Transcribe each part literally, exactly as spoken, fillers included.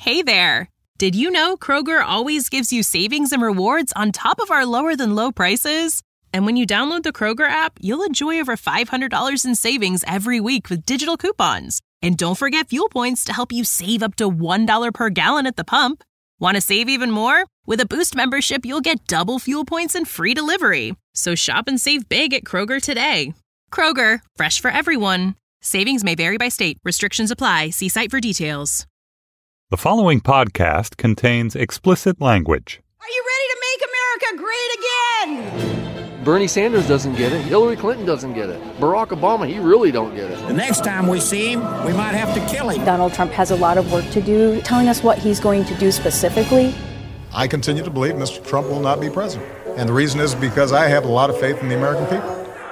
Hey there! Did you know Kroger always gives you savings and rewards on top of our lower-than-low prices? And when you download the Kroger app, you'll enjoy over five hundred dollars in savings every week with digital coupons. And don't forget fuel points to help you save up to one dollar per gallon at the pump. Want to save even more? With a Boost membership, you'll get double fuel points and free delivery. So shop and save big at Kroger today. Kroger, fresh for everyone. Savings may vary by state. Restrictions apply. See site for details. The following podcast contains explicit language. Are you ready to make America great again? Bernie Sanders doesn't get it. Hillary Clinton doesn't get it. Barack Obama, he really don't get it. The next time we see him, we might have to kill him. Donald Trump has a lot of work to do, telling us what he's going to do specifically. I continue to believe Mister Trump will not be president. And the reason is because I have a lot of faith in the American people.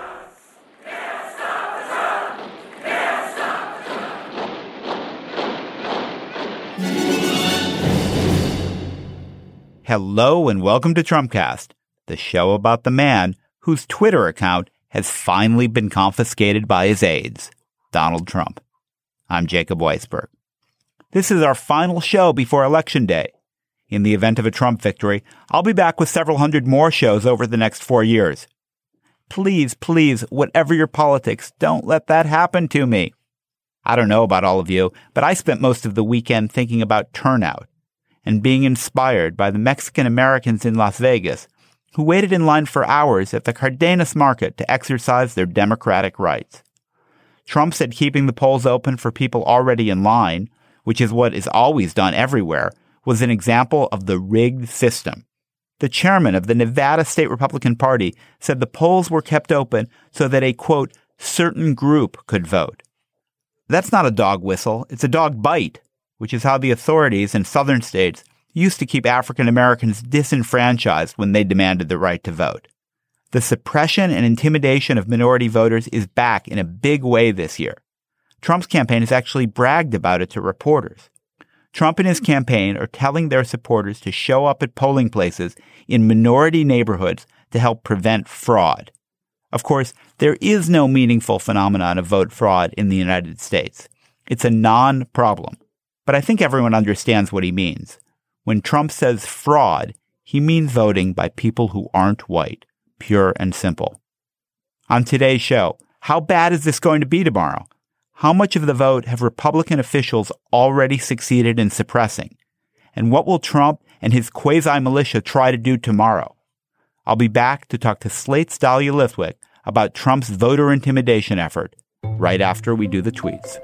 Hello and welcome to Trumpcast, the show about the man whose Twitter account has finally been confiscated by his aides, Donald Trump. I'm Jacob Weisberg. This is our final show before Election Day. In the event of a Trump victory, I'll be back with several hundred more shows over the next four years. Please, please, whatever your politics, don't let that happen to me. I don't know about all of you, but I spent most of the weekend thinking about turnout and being inspired by the Mexican Americans in Las Vegas who waited in line for hours at the Cardenas market to exercise their democratic rights. Trump said keeping the polls open for people already in line, which is what is always done everywhere, was an example of the rigged system. The chairman of the Nevada State Republican Party said the polls were kept open so that a, quote, certain group could vote. That's not a dog whistle, it's a dog bite, which is how the authorities in southern states used to keep African Americans disenfranchised when they demanded the right to vote. The suppression and intimidation of minority voters is back in a big way this year. Trump's campaign has actually bragged about it to reporters. Trump and his campaign are telling their supporters to show up at polling places in minority neighborhoods to help prevent fraud. Of course, there is no meaningful phenomenon of vote fraud in the United States. It's a non-problem. But I think everyone understands what he means. When Trump says fraud, he means voting by people who aren't white, pure and simple. On today's show, how bad is this going to be tomorrow? How much of the vote have Republican officials already succeeded in suppressing? And what will Trump and his quasi-militia try to do tomorrow? I'll be back to talk to Slate's Dahlia Lithwick about Trump's voter intimidation effort right after we do the tweets.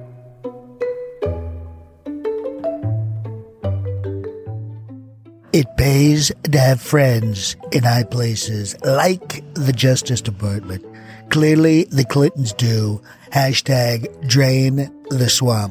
It pays to have friends in high places, like the Justice Department. Clearly, the Clintons do. Hashtag drain the swamp.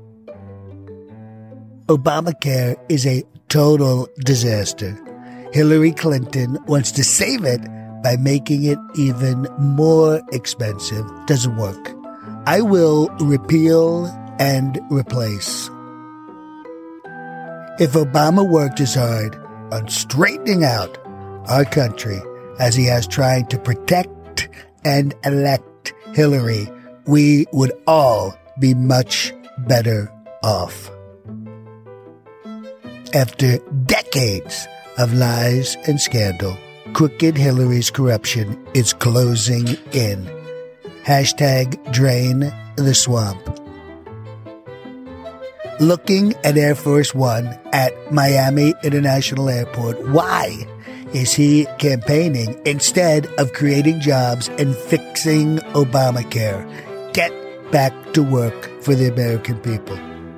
Obamacare is a total disaster. Hillary Clinton wants to save it by making it even more expensive. Doesn't work. I will repeal and replace. If Obama worked as hard on straightening out our country as he has trying to protect and elect Hillary, we would all be much better off. After decades of lies and scandal, crooked Hillary's corruption is closing in. Hashtag drain the swamp. Looking at Air Force One at Miami International Airport, why is he campaigning instead of creating jobs and fixing Obamacare? Get back to work for the American people.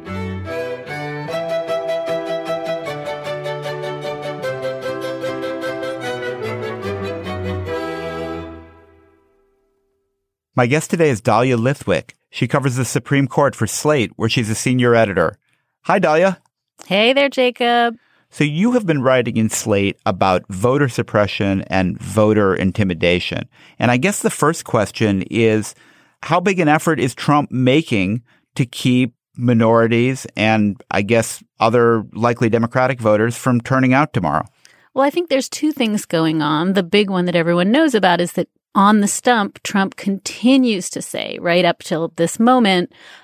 My guest today is Dahlia Lithwick. She covers the Supreme Court for Slate, where she's a senior editor. Hi, Dahlia. Hey there, Jacob. So you have been writing in Slate about voter suppression and voter intimidation. And I guess the first question is, how big an effort is Trump making to keep minorities and, I guess, other likely Democratic voters from turning out tomorrow? Well, I think there's two things going on. The big one that everyone knows about is that on the stump, Trump continues to say, right up till this moment,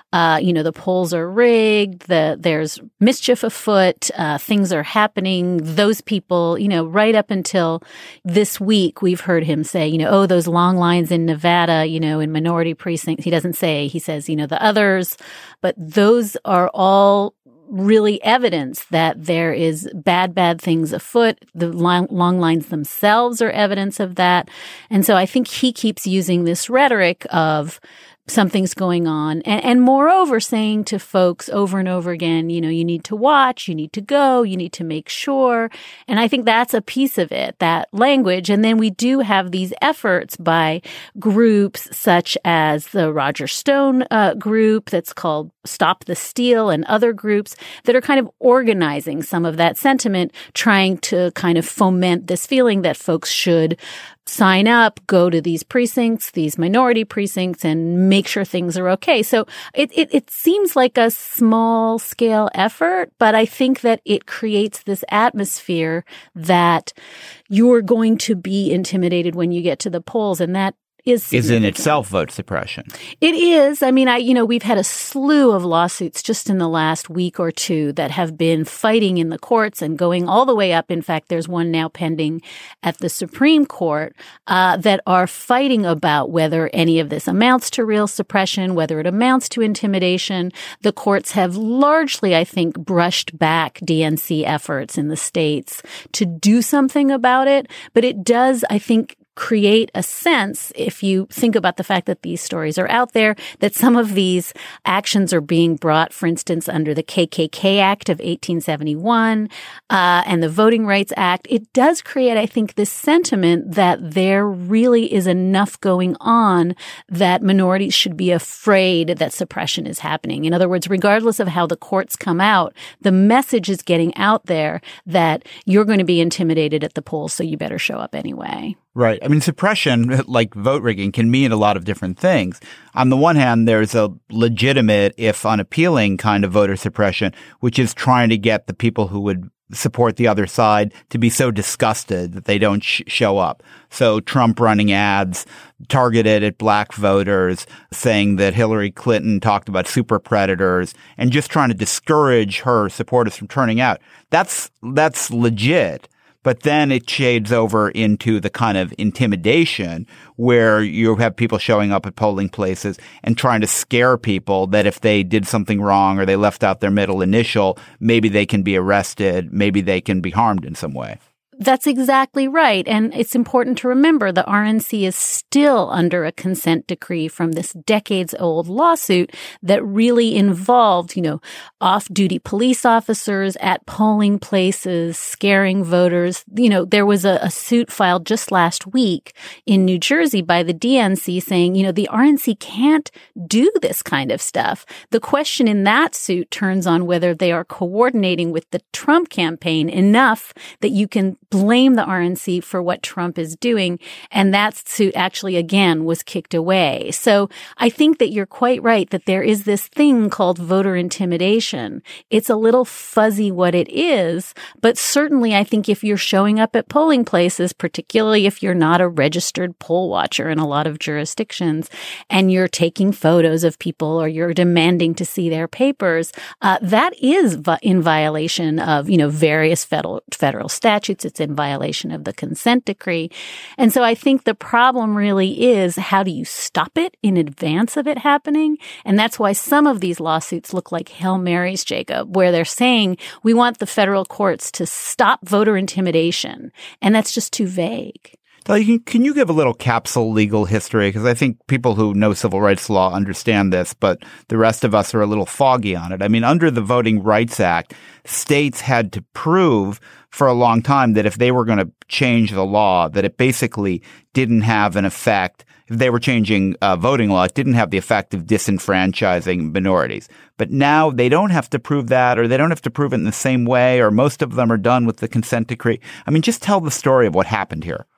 uh, you know, the polls are rigged, the, there's mischief afoot, uh, things are happening. Those people, you know, right up until this week, we've heard him say, you know, oh, those long lines in Nevada, you know, in minority precincts. He doesn't say, he says, you know, the others, but those are all really evidence that there is bad, bad things afoot. The long, long lines themselves are evidence of that. And so I think he keeps using this rhetoric of something's going on. And, and moreover, saying to folks over and over again, you know, you need to watch, you need to go, you need to make sure. And I think that's a piece of it, that language. And then we do have these efforts by groups such as the Roger Stone uh, group that's called Stop the Steal, and other groups that are kind of organizing some of that sentiment, trying to kind of foment this feeling that folks should sign up, go to these precincts, these minority precincts, and make sure things are okay. So it, it, it seems like a small scale effort, but I think that it creates this atmosphere that you're going to be intimidated when you get to the polls. And that is is in itself vote suppression. It is. I mean, I, you know, we've had a slew of lawsuits just in the last week or two that have been fighting in the courts and going all the way up. In fact, there's one now pending at the Supreme Court uh, that are fighting about whether any of this amounts to real suppression, whether it amounts to intimidation. The courts have largely, I think, brushed back D N C efforts in the states to do something about it. But it does, I think, create a sense, if you think about the fact that these stories are out there, that some of these actions are being brought, for instance, under the K K K Act of eighteen seventy-one uh, and the Voting Rights Act. It does create, I think, this sentiment that there really is enough going on that minorities should be afraid that suppression is happening. In other words, regardless of how the courts come out, the message is getting out there that you're going to be intimidated at the polls, so you better show up anyway. Right. I mean, suppression, like vote rigging, can mean a lot of different things. On the one hand, there's a legitimate, if unappealing, kind of voter suppression, which is trying to get the people who would support the other side to be so disgusted that they don't sh- show up. So Trump running ads targeted at black voters, saying that Hillary Clinton talked about super predators, and just trying to discourage her supporters from turning out. That's that's legit. But then it shades over into the kind of intimidation where you have people showing up at polling places and trying to scare people that if they did something wrong or they left out their middle initial, maybe they can be arrested, maybe they can be harmed in some way. That's exactly right. And it's important to remember the R N C is still under a consent decree from this decades-old lawsuit that really involved, you know, off-duty police officers at polling places, scaring voters. You know, there was a, a suit filed just last week in New Jersey by the D N C saying, you know, the R N C can't do this kind of stuff. The question in that suit turns on whether they are coordinating with the Trump campaign enough that you can blame the R N C for what Trump is doing. And that suit actually, again, was kicked away. So I think that you're quite right that there is this thing called voter intimidation. It's a little fuzzy what it is, but certainly I think if you're showing up at polling places, particularly if you're not a registered poll watcher in a lot of jurisdictions, and you're taking photos of people or you're demanding to see their papers, uh, that is vi- in violation of, you know, various federal, federal statutes. It's in violation of the consent decree. And so I think the problem really is, how do you stop it in advance of it happening? And that's why some of these lawsuits look like Hail Marys, Jacob, where they're saying we want the federal courts to stop voter intimidation. And that's just too vague. Can you give a little capsule legal history? Because I think people who know civil rights law understand this, but the rest of us are a little foggy on it. I mean, under the Voting Rights Act, states had to prove for a long time that if they were going to change the law, that it basically didn't have an effect. If they were changing uh, voting law, it didn't have the effect of disenfranchising minorities. But now they don't have to prove that, or they don't have to prove it in the same way, or most of them are done with the consent decree. I mean, just tell the story of what happened here.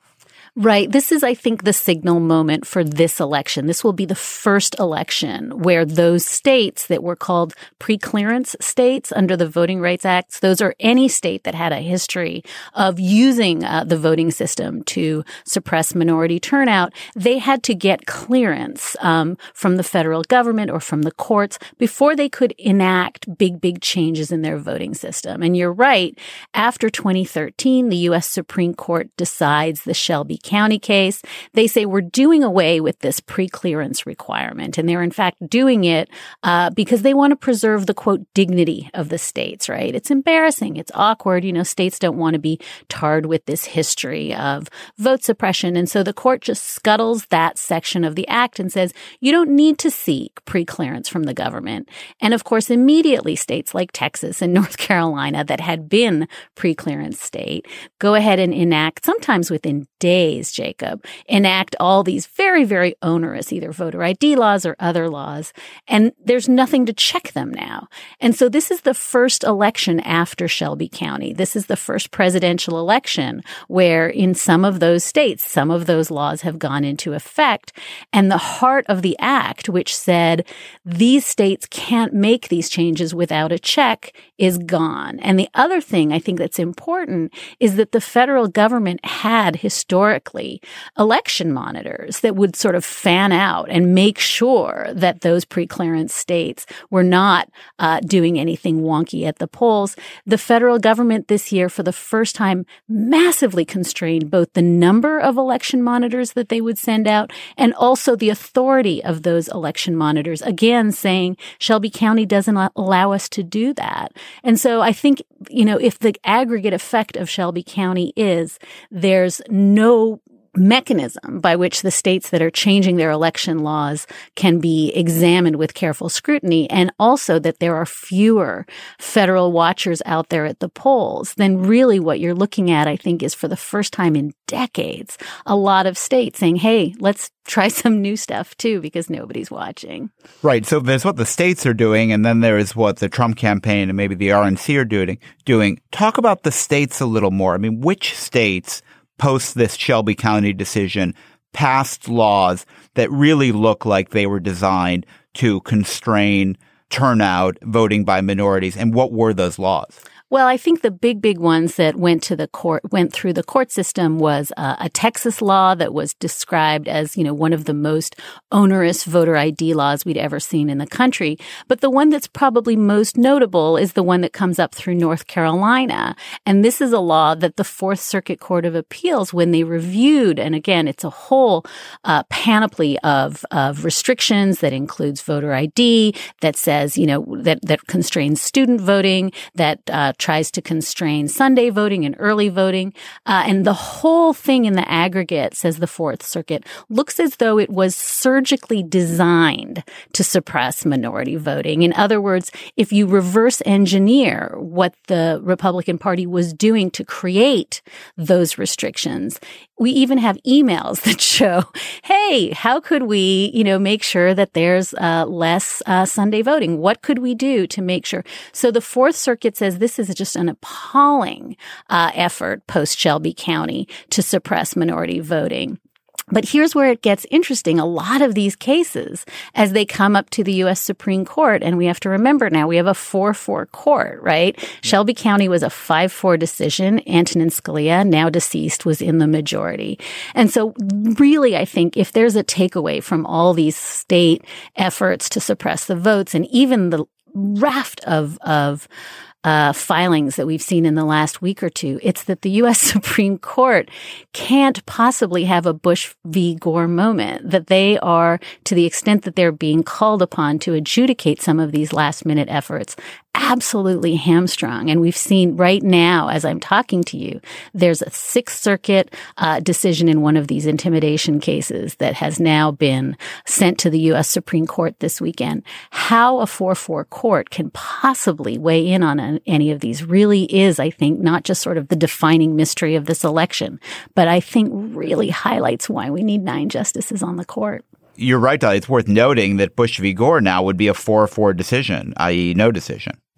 Right. This is, I think, the signal moment for this election. This will be the first election where those states that were called pre-clearance states under the Voting Rights Act, those are any state that had a history of using uh, the voting system to suppress minority turnout. They had to get clearance um, from the federal government or from the courts before they could enact big, big changes in their voting system. And you're right. After twenty thirteen, the U S Supreme Court decides the Shelby County case. They say we're doing away with this pre-clearance requirement. And they're in fact doing it uh, because they want to preserve the, quote, dignity of the states, right? It's embarrassing. It's awkward. You know, states don't want to be tarred with this history of vote suppression. And so the court just scuttles that section of the act and says, you don't need to seek pre-clearance from the government. And of course, immediately states like Texas and North Carolina that had been pre-clearance state go ahead and enact, sometimes within days, Jacob, enact all these very, very onerous either voter I D laws or other laws. And there's nothing to check them now. And so this is the first election after Shelby County. This is the first presidential election where in some of those states, some of those laws have gone into effect. And the heart of the act, which said these states can't make these changes without a check, is gone. And the other thing I think that's important is that the federal government had historically election monitors that would sort of fan out and make sure that those pre-clearance states were not uh, doing anything wonky at the polls. The federal government this year, for the first time, massively constrained both the number of election monitors that they would send out and also the authority of those election monitors, again, saying Shelby County doesn't allow us to do that. And so I think, you know, if the aggregate effect of Shelby County is there's no mechanism by which the states that are changing their election laws can be examined with careful scrutiny, and also that there are fewer federal watchers out there at the polls, then really what you're looking at, I think, is for the first time in decades, a lot of states saying, hey, let's try some new stuff too, because nobody's watching. Right. So there's what the states are doing, and then there is what the Trump campaign and maybe the R N C are doing. doing. Talk about the states a little more. I mean, which states post this Shelby County decision passed laws that really look like they were designed to constrain turnout, voting by minorities, and what were those laws? Well, I think the big, big ones that went to the court, went through the court system was uh, a Texas law that was described as, you know, one of the most onerous voter I D laws we'd ever seen in the country. But the one that's probably most notable is the one that comes up through North Carolina. And this is a law that the Fourth Circuit Court of Appeals, when they reviewed, and again, it's a whole uh, panoply of, of restrictions that includes voter I D, that says, you know, that, that constrains student voting, that uh, tries to constrain Sunday voting and early voting. Uh, and the whole thing in the aggregate, says the Fourth Circuit, looks as though it was surgically designed to suppress minority voting. In other words, if you reverse engineer what the Republican Party was doing to create those restrictions, we even have emails that show, hey, how could we, you know, make sure that there's uh, less uh, Sunday voting? What could we do to make sure? So the Fourth Circuit says this is just an appalling uh, effort post Shelby County to suppress minority voting. But here's where it gets interesting. A lot of these cases, as they come up to the U S Supreme Court, and we have to remember now we have a four four court, right? Yeah. Shelby County was a five four decision. Antonin Scalia, now deceased, was in the majority. And so really, I think if there's a takeaway from all these state efforts to suppress the votes, and even the raft of, of, Uh, filings that we've seen in the last week or two, it's that the U S Supreme Court can't possibly have a Bush v. Gore moment, that they are, to the extent that they're being called upon to adjudicate some of these last-minute efforts, absolutely hamstrung. And we've seen right now, as I'm talking to you, there's a Sixth Circuit uh, decision in one of these intimidation cases that has now been sent to the U S Supreme Court this weekend. How a four four court can possibly weigh in on a, any of these really is, I think, not just sort of the defining mystery of this election, but I think really highlights why we need nine justices on the court. You're right, Dolly. It's worth noting that Bush v. Gore now would be a four four decision, that is no decision.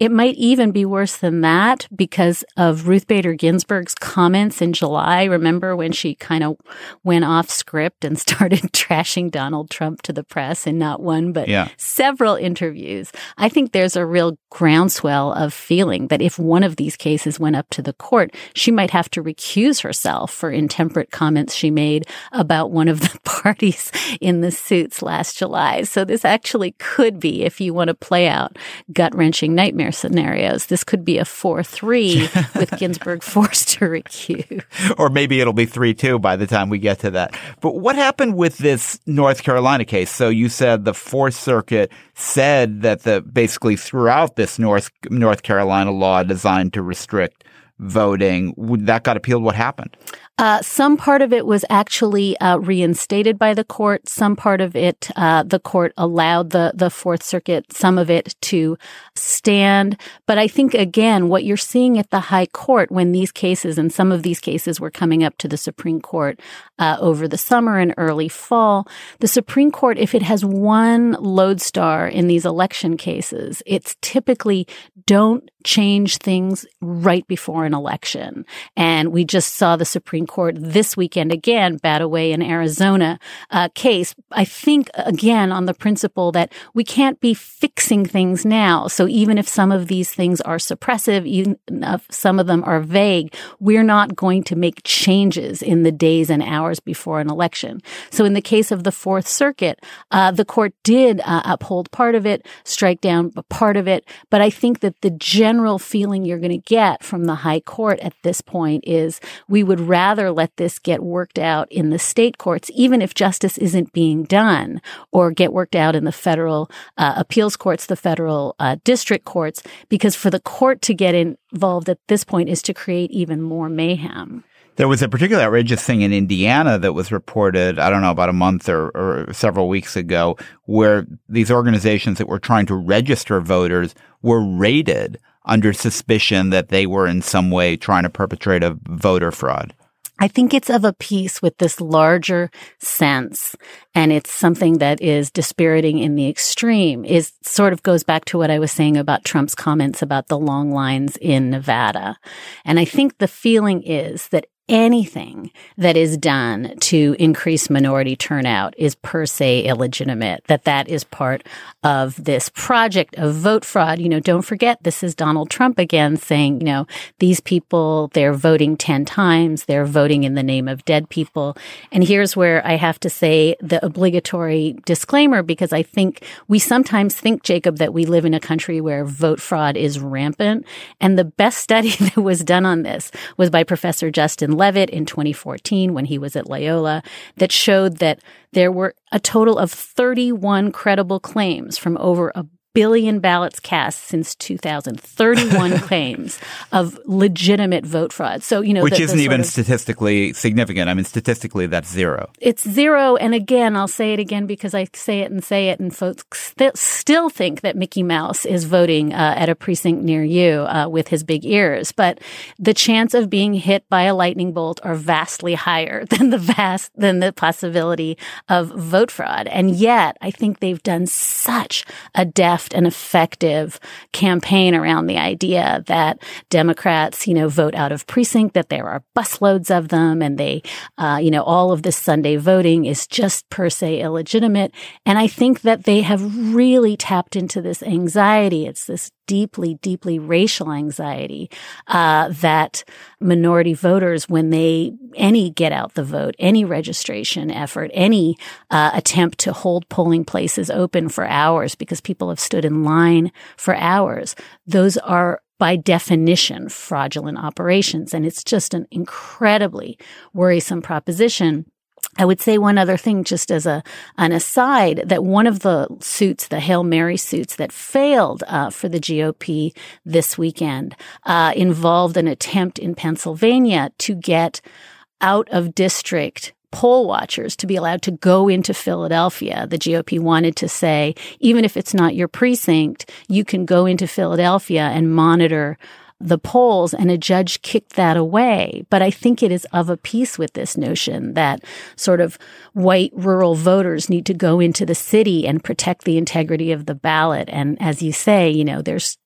it might even be worse than that because of Ruth Bader Ginsburg's comments in July. Remember when she kind of went off script and started trashing Donald Trump to the press in not one, but yeah. several interviews? I think there's a real groundswell of feeling that if one of these cases went up to the court, she might have to recuse herself for intemperate comments she made about one of the parties in the suits last July. So this actually could be, if you want to play out gut-wrenching nightmare scenarios, this could be a four three with Ginsburg forced to recuse. Or maybe it'll be three two by the time we get to that. But what happened with this North Carolina case? So you said the Fourth Circuit said that the basically throughout this North North Carolina law designed to restrict voting, that got appealed. What happened? Uh, some part of it was actually uh, reinstated by the court. Some part of it, uh, the court allowed the, the Fourth Circuit, some of it to stand. But I think, again, what you're seeing at the high court when these cases, and some of these cases were coming up to the Supreme Court uh, over the summer and early fall, the Supreme Court, if it has one lodestar in these election cases, it's typically don't change things right before an election. And we just saw the Supreme Court this weekend again bat away an Arizona uh, case. I think, again, on the principle that we can't be fixing things now. So even if some of these things are suppressive, even if some of them are vague, we're not going to make changes in the days and hours before an election. So in the case of the Fourth Circuit, uh, the court did uh, uphold part of it, strike down part of it. But I think that the general feeling you're going to get from the high court at this point is we would rather let this get worked out in the state courts, even if justice isn't being done, or get worked out in the federal uh, appeals courts, the federal uh, district courts, because for the court to get involved at this point is to create even more mayhem. There was a particularly outrageous thing in Indiana that was reported, I don't know, about a month or, or several weeks ago, where these organizations that were trying to register voters were raided under suspicion that they were in some way trying to perpetrate a voter fraud. I think it's of a piece with this larger sense, and it's something that is dispiriting in the extreme. Is sort of goes back to what I was saying about Trump's comments about the long lines in Nevada. And I think the feeling is that anything that is done to increase minority turnout is per se illegitimate, that that is part of this project of vote fraud. You know, don't forget, this is Donald Trump again saying, you know, these people, they're voting ten times, they're voting in the name of dead people. And here's where I have to say the obligatory disclaimer, because I think we sometimes think, Jacob, that we live in a country where vote fraud is rampant. And the best study that was done on this was by Professor Justin Levitt in twenty fourteen when he was at Loyola, that showed that there were a total of thirty-one credible claims from over a billion ballots cast since two thousand, thirty-one claims of legitimate vote fraud. So, you know, which the, isn't the even of, statistically significant. I mean, statistically, that's zero. It's zero. And again, I'll say it again because I say it and say it, and folks st- still think that Mickey Mouse is voting uh, at a precinct near you uh, with his big ears. But the chance of being hit by a lightning bolt are vastly higher than the vast than the possibility of vote fraud. And yet, I think they've done such a deft an effective campaign around the idea that Democrats, you know, vote out of precinct, that there are busloads of them, and they, uh, you know, all of this Sunday voting is just per se illegitimate. And I think that they have really tapped into this anxiety. It's this deeply, deeply racial anxiety uh, that minority voters, when they, any get out the vote, any registration effort, any uh, attempt to hold polling places open for hours because people have stood in line for hours, those are by definition fraudulent operations. And it's just an incredibly worrisome proposition. I would say one other thing, just as a an aside, that one of the suits, the Hail Mary suits that failed uh, for the G O P this weekend, uh, involved an attempt in Pennsylvania to get out of district poll watchers to be allowed to go into Philadelphia. The G O P wanted to say, even if it's not your precinct, you can go into Philadelphia and monitor the polls, and a judge kicked that away. But I think it is of a piece with this notion that sort of white rural voters need to go into the city and protect the integrity of the ballot. And as you say, you know, there's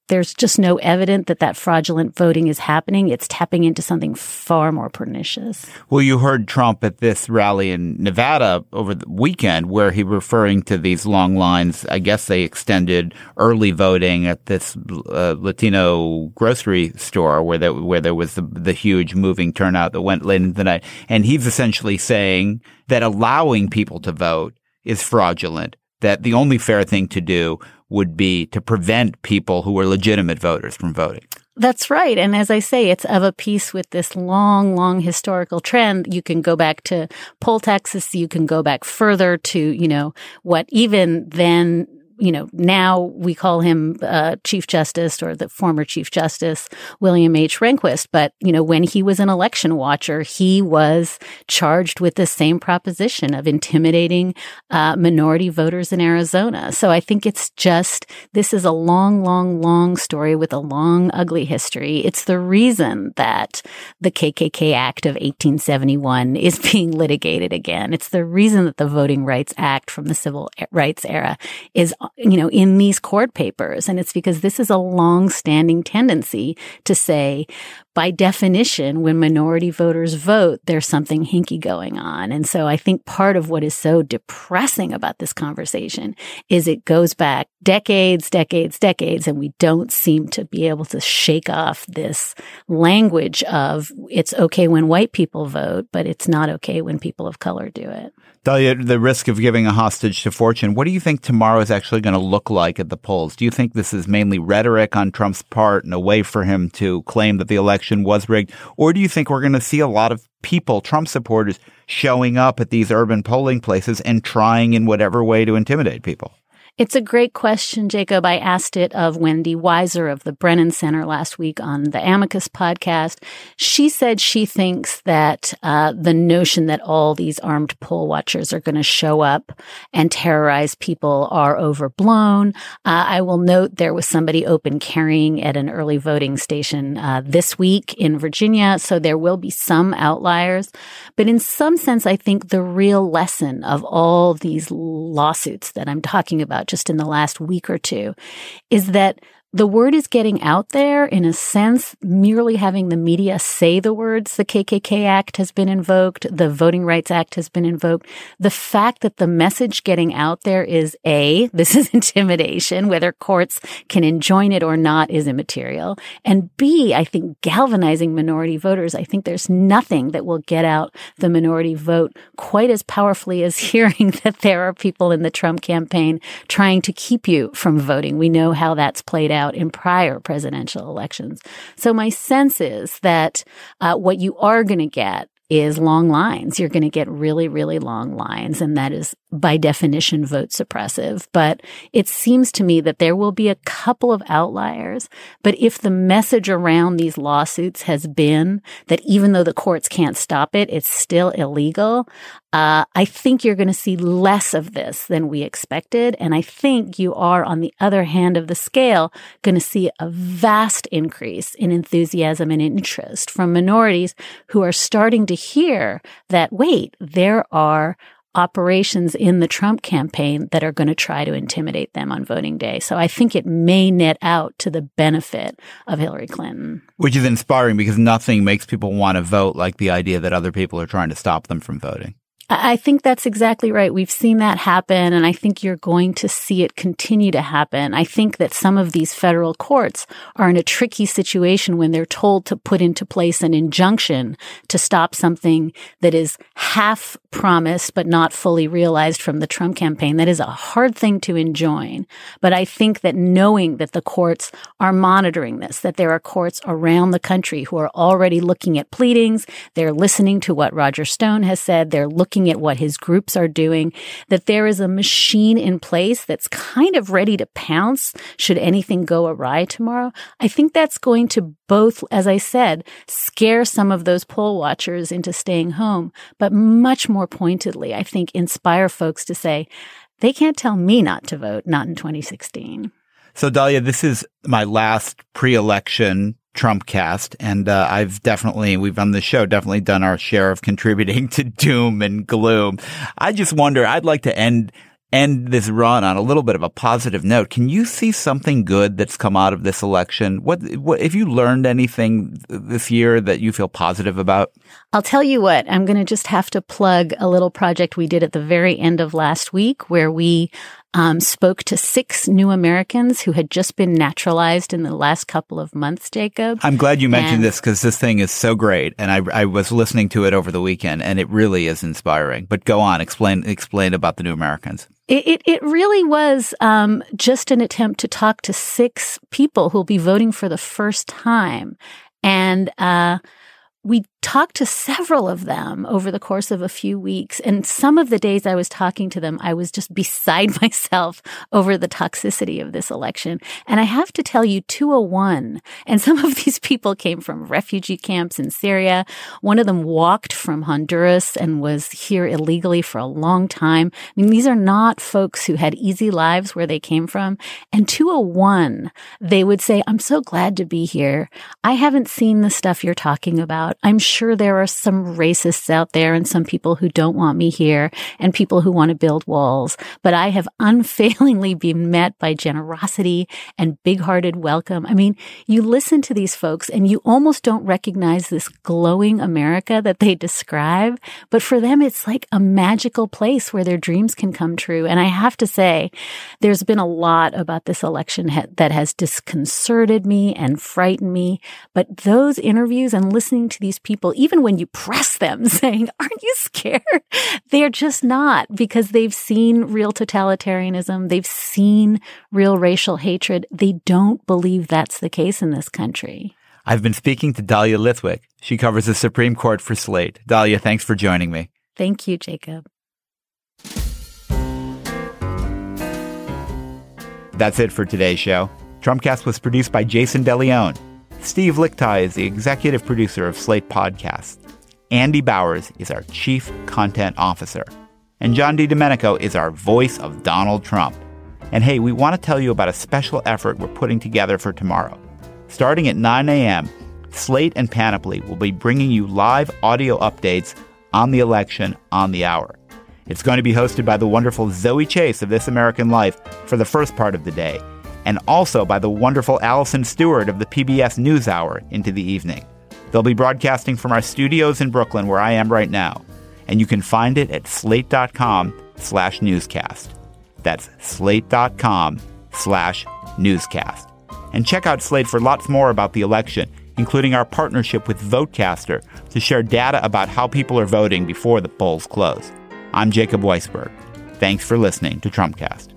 there's just no evidence that that fraudulent voting is happening. It's tapping into something far more pernicious. Well, you heard Trump at this rally in Nevada over the weekend where he referring to these long lines. I guess they extended early voting at this uh, Latino grocery store where there, where there was the, the huge moving turnout that went late into the night. And he's essentially saying that allowing people to vote is fraudulent, that the only fair thing to do would be to prevent people who are legitimate voters from voting. That's right. And as I say, it's of a piece with this long, long historical trend. You can go back to poll taxes. You can go back further to, you know, what even then, you know, now we call him uh, Chief Justice or the former Chief Justice, William H. Rehnquist. But, you know, when he was an election watcher, he was charged with the same proposition of intimidating uh, minority voters in Arizona. So I think it's just, this is a long, long, long story with a long, ugly history. It's the reason that the K K K Act of eighteen seventy-one is being litigated again. It's the reason that the Voting Rights Act from the Civil Rights era is, you know, in these court papers. And it's because this is a long-standing tendency to say, by definition, when minority voters vote, there's something hinky going on. And so I think part of what is so depressing about this conversation is it goes back decades, decades, decades, and we don't seem to be able to shake off this language of it's okay when white people vote, but it's not okay when people of color do it. Dahlia, the risk of giving a hostage to fortune, what do you think tomorrow is actually going to look like at the polls? Do you think this is mainly rhetoric on Trump's part and a way for him to claim that the election was rigged? Or do you think we're going to see a lot of people, Trump supporters, showing up at these urban polling places and trying in whatever way to intimidate people? It's a great question, Jacob. I asked it of Wendy Weiser of the Brennan Center last week on the Amicus podcast. She said she thinks that uh, the notion that all these armed poll watchers are going to show up and terrorize people are overblown. Uh, I will note there was somebody open carrying at an early voting station uh, this week in Virginia, so there will be some outliers. But in some sense, I think the real lesson of all these lawsuits that I'm talking about just in the last week or two is that the word is getting out there in a sense, merely having the media say the words, the K K K Act has been invoked, the Voting Rights Act has been invoked. The fact that the message getting out there is A, this is intimidation, whether courts can enjoin it or not is immaterial. And B, I think galvanizing minority voters. I think there's nothing that will get out the minority vote quite as powerfully as hearing that there are people in the Trump campaign trying to keep you from voting. We know how that's played out out in prior presidential elections. So my sense is that uh, what you are going to get is long lines. You're going to get really, really long lines, and that is by definition vote suppressive. But it seems to me that there will be a couple of outliers. But if the message around these lawsuits has been that even though the courts can't stop it, it's still illegal, uh, I think you're going to see less of this than we expected. And I think you are, on the other hand of the scale, going to see a vast increase in enthusiasm and interest from minorities who are starting to hear that, wait, there are operations in the Trump campaign that are going to try to intimidate them on voting day. So I think it may net out to the benefit of Hillary Clinton. Which is inspiring because nothing makes people want to vote like the idea that other people are trying to stop them from voting. I think that's exactly right. We've seen that happen, and I think you're going to see it continue to happen. I think that some of these federal courts are in a tricky situation when they're told to put into place an injunction to stop something that is half promised but not fully realized from the Trump campaign. That is a hard thing to enjoin. But I think that knowing that the courts are monitoring this, that there are courts around the country who are already looking at pleadings, they're listening to what Roger Stone has said, they're looking at what his groups are doing, that there is a machine in place that's kind of ready to pounce should anything go awry tomorrow. I think that's going to both, as I said, scare some of those poll watchers into staying home, but much more pointedly, I think, inspire folks to say, they can't tell me not to vote, not in twenty sixteen. So, Dahlia, this is my last pre-election Trumpcast, and uh, I've definitely, we've on the show definitely done our share of contributing to doom and gloom. I just wonder, I'd like to end end this run on a little bit of a positive note. Can you see something good that's come out of this election? What, what if you learned anything this year that you feel positive about? I'll tell you what, I'm going to just have to plug a little project we did at the very end of last week where we um, spoke to six new Americans who had just been naturalized in the last couple of months, Jacob. I'm glad you mentioned and this because this thing is so great. And I, I was listening to it over the weekend and it really is inspiring. But go on, explain, explain about the new Americans. It, it, it really was um, just an attempt to talk to six people who will be voting for the first time. And uh we talked to several of them over the course of a few weeks. And some of the days I was talking to them, I was just beside myself over the toxicity of this election. And I have to tell you, two oh one, and some of these people came from refugee camps in Syria. One of them walked from Honduras and was here illegally for a long time. I mean, these are not folks who had easy lives where they came from. And two oh one, they would say, I'm so glad to be here. I haven't seen the stuff you're talking about. I'm sure there are some racists out there and some people who don't want me here and people who want to build walls. But I have unfailingly been met by generosity and big-hearted welcome. I mean, you listen to these folks and you almost don't recognize this glowing America that they describe. But for them, it's like a magical place where their dreams can come true. And I have to say, there's been a lot about this election ha- that has disconcerted me and frightened me. But those interviews and listening to these people, even when you press them saying, aren't you scared? They're just not, because they've seen real totalitarianism. They've seen real racial hatred. They don't believe that's the case in this country. I've been speaking to Dahlia Lithwick. She covers the Supreme Court for Slate. Dahlia, thanks for joining me. Thank you, Jacob. That's it for today's show. Trumpcast was produced by Jason DeLeon. Steve Lichtai is the executive producer of Slate Podcasts. Andy Bowers is our chief content officer. And John DiDomenico is our voice of Donald Trump. And hey, we want to tell you about a special effort we're putting together for tomorrow. Starting at nine a.m., Slate and Panoply will be bringing you live audio updates on the election on the hour. It's going to be hosted by the wonderful Zoe Chase of This American Life for the first part of the day, and also by the wonderful Allison Stewart of the P B S NewsHour into the evening. They'll be broadcasting from our studios in Brooklyn, where I am right now, and you can find it at slate.com slash newscast. That's slate.com slash newscast. And check out Slate for lots more about the election, including our partnership with Votecaster to share data about how people are voting before the polls close. I'm Jacob Weisberg. Thanks for listening to Trumpcast.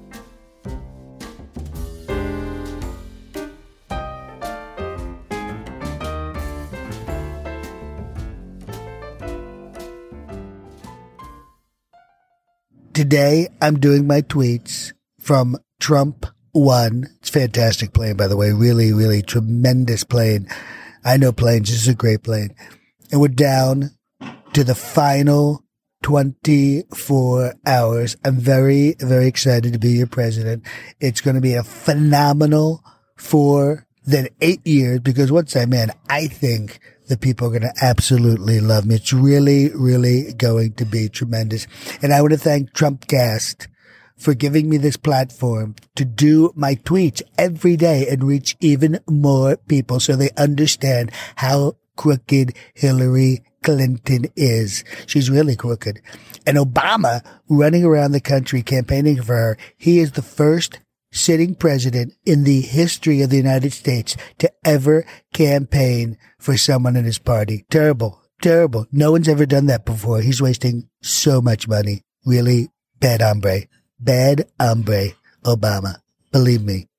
Today, I'm doing my tweets from Trump One. It's fantastic plane, by the way. Really, really tremendous plane. I know planes. This is a great plane. And we're down to the final twenty-four hours. I'm very, very excited to be your president. It's going to be a phenomenal four, then eight years, because once I'm in, I think the people are going to absolutely love me. It's really, really going to be tremendous. And I want to thank Trumpcast for giving me this platform to do my tweets every day and reach even more people so they understand how crooked Hillary Clinton is. She's really crooked. And Obama running around the country campaigning for her. He is the first sitting president in the history of the United States to ever campaign for someone in his party. Terrible, terrible. No one's ever done that before. He's wasting so much money. Really bad hombre. Bad hombre, Obama. Believe me.